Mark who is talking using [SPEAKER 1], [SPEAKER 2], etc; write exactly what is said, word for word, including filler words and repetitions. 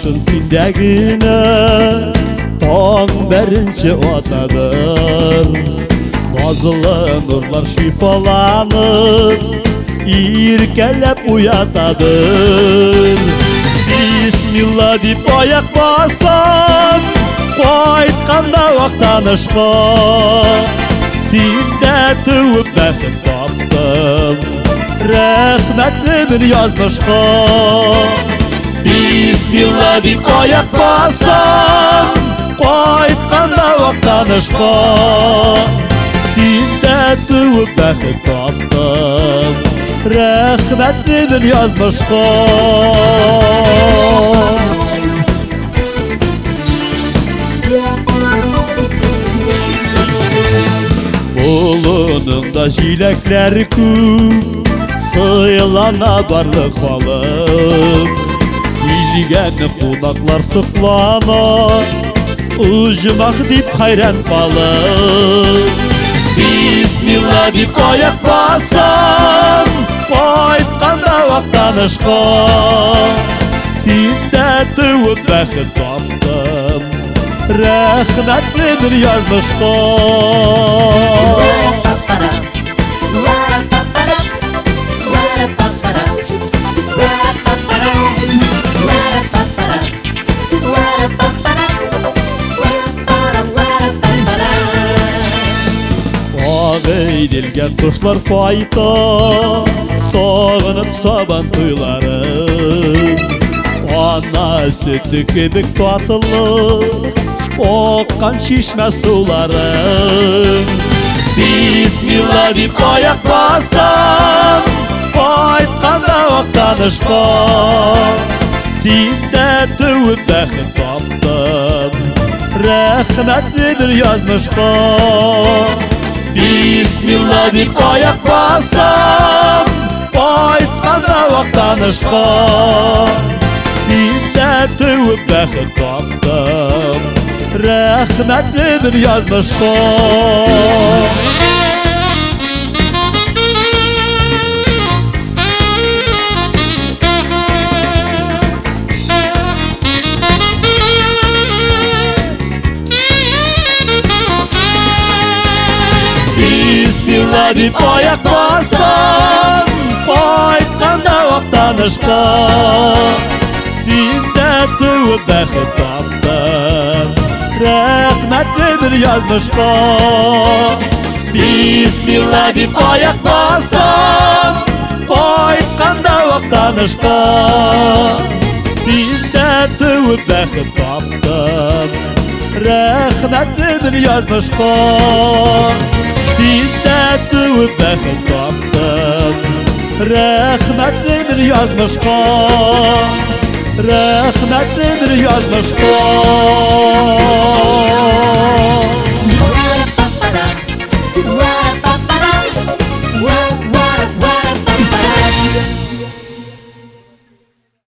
[SPEAKER 1] Бақтың сендегіні таң бәрінші атадың. Назылы нұрлар шифаланып иркелеп уятадың. Бисмилла деп аяқ басам қайтқанда уақтанышқа, сенде туып бәхет таптым, рахметімін язмышқа. Бисмилла деп аяқ басам қайтқанда уақтанышқа, сенде туып бәхет таптым, рахметімін язмышқа. Бұлыныңда жиләкләр көп, сыйлана барлық халық. Илгәні қонақлар сықлана, ұжымақ деп қайран балық. Бисмилла деп аяқ басам қайтқанда уақтанышқа, сенде туып бәхет таптым, рахметімін язмышқа. Ағайделген құшлар қайта, сағынып сабан тойларын. Ана сүті кебік татылы, оққан шешме суларын. Бисмилла деп аяқ басам қайтқанда уақтанышқа, сенде туып бәхет таптым, рахметімін язмышқа. Бисмилла деп аяқ басам қайтқанда уақтанышқа, сенде туып бәхет таптым, рахметімін язмышқа. Бисмилла деп аяқ басам қайтқанда уақтанышқа, сенде туып бәхет таптым, рахметімін язмышқа. Бисмилла деп аяқ басам қайтқанда уақтанышқа, сенде туып бәхет таптым, рахметімін язмышқа. Сенде туып бәхет таптым, рахметімін язмышқа, рахметімін язмышқа.